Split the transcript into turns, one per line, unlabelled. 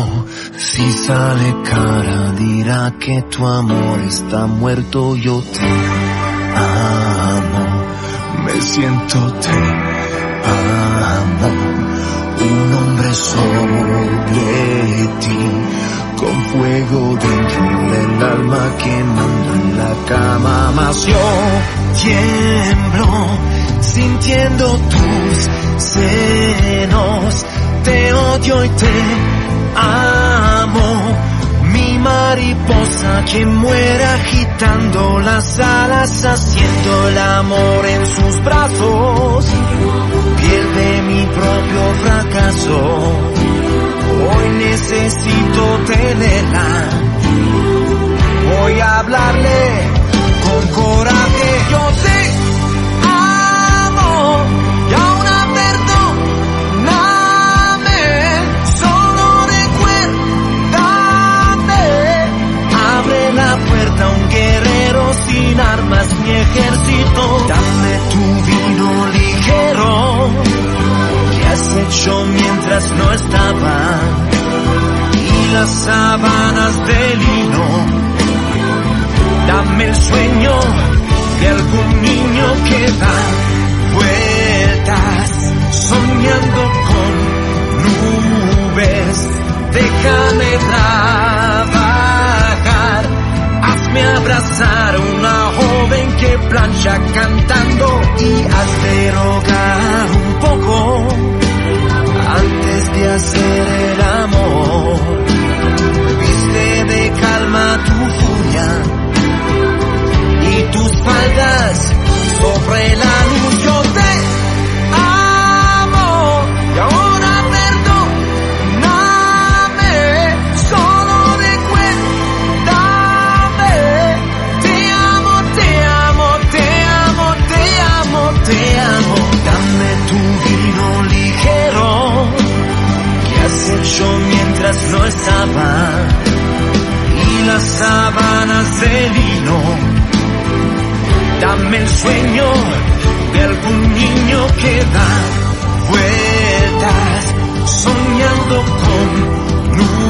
Si sale cara dirá que tu amor está muerto. Yo te amo, me siento te amo. Un hombre sobre ti, con fuego dentro del alma, quemando en la cama. Mas yo tiemblo sintiendo tus senos. Te odio y te amo, mi mariposa que muere agitando las alas, haciendo el amor en sus brazos. Pierde mi propio fracaso, hoy necesito tenerla. Voy a hablarle con coraje. Yo te amo y ahora perdóname. Solo recuérdame. Abre la puerta a un guerrero sin armas ni ejército. Dame tu vino ligero que has hecho mientras no estaba, y las sábanas de lino. Dame el sueño de algún niño que da vueltas soñando con nubes. Déjame trabajar, hazme abrazar a una joven que plancha cantando, y haz derogar un poco antes de hacer el amor. Viste de calma tu furia y tus faldas sobre la luz. Yo te amo y ahora perdóname. Solo recuérdame. Te amo, te amo, te amo, te amo, te amo. Dame tu vino ligero que has hecho mientras no estaba, y las sábanas de lino. Dame el sueño de algún niño que da vueltas soñando con nubes.